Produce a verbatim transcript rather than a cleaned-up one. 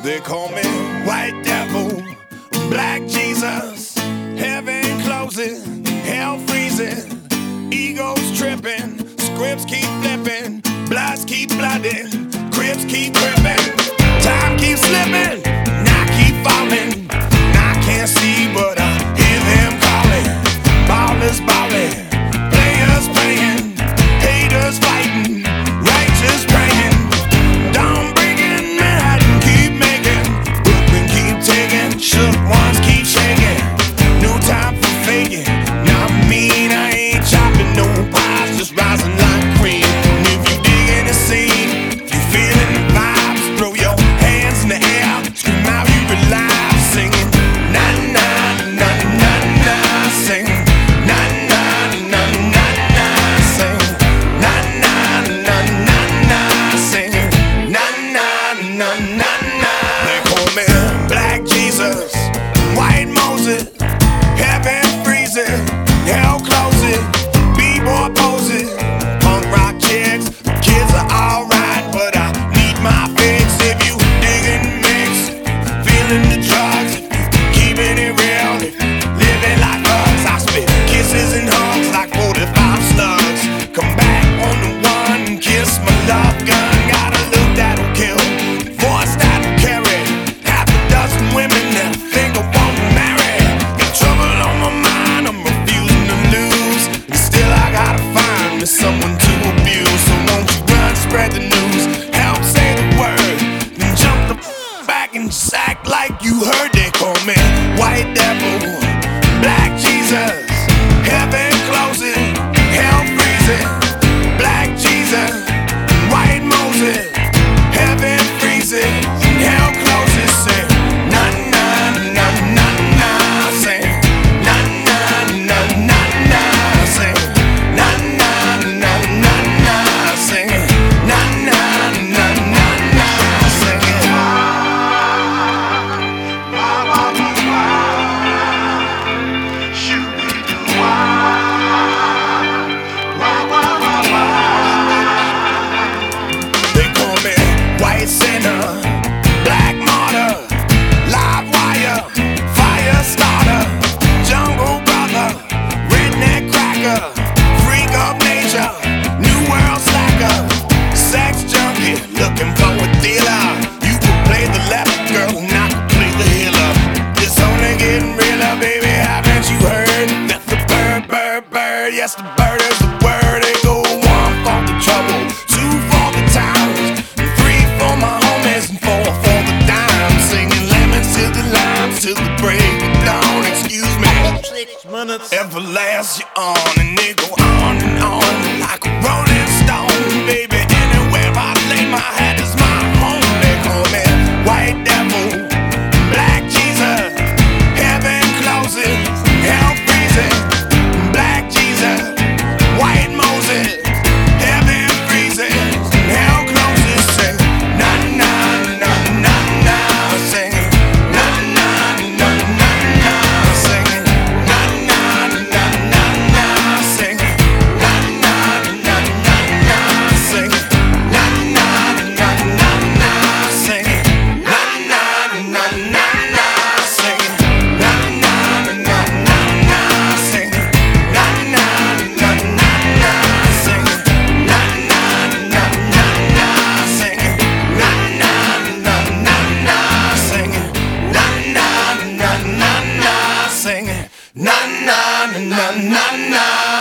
They call me White Devil, Black Jesus. Heaven closing, hell freezing, egos tripping, scripts keep flipping, bloods keep blooding, crips keep tripping, time keeps slipping, and I keep falling. And I can't see, but I hear them calling. Ballers balling, players playing, haters fighting, righteous praying. Don't bring it mad and keep making, Brooklyn keep taking, shook ones keep shaking. No time for faking. Not mean, I ain't chopping no pies, just rising like cream. And if you digging the scene, if you feeling the vibes, throw your hands in the air, scream out you alive, singing na na na na na, singing na na na na na, singing na na na na na, singing na na na na na. They call me Black Jesus, White Moses, heaven freezing, hell closing, b-boy poses, punk rock chicks. Kids are alright, but I need my fix. If you digging the mix, feeling the drugs, if you keeping it real, if you living like us, I spit kisses and hugs like forty-five slugs. Come back on the one and kiss my love gun. Got a look that'll kill, voice that'll carry half a dozen women that think I won't marry. Got trouble on my mind, I'm refusing to lose, and still I gotta find me someone to abuse. So won't you run, spread the news, help say the word, then jump the f- back and just act like you heard. They call me White Devil, Black Jesus, heaven closing, hell freezing, Black Jesus, White Moses, heaven freezing, hell closing, say na na na na na, say na na na na na, say na na na na na, say na na na na na, say. They call me White Sinner, Black Martyr, Live Wire, Fire Starter, Jungle Brother, Redneck Cracker, Freak of Nature, New World Slacker, Sex Junkie, looking for a dealer. You could play the left girl and I could play the healer. It's only getting realer, baby, haven't you heard? That the bird, bird, bird, yes, the bird is the word. They go one for the trouble, two for the towns, and three for my homies, and four for the dimes. Singing lemons to the limes till the break of dawn. Excuse me, six minutes, everlast you on, and they go on and on like a rolling stone, baby. Anywhere I lay my head is my home. They call me White Devil, Black Jesus, heaven closes, hell freezing, Black Jesus, White Moses, heaven freezing, hell closes, say na na na na na, sing na na na na na, sing na na na na na, sing na na na na na, sing na na na na na, sing na na na na na, sing na na na na na, sing na na na na na, sing na na na na na, sing na na na na na, sing na na na na na, sing na na na na na.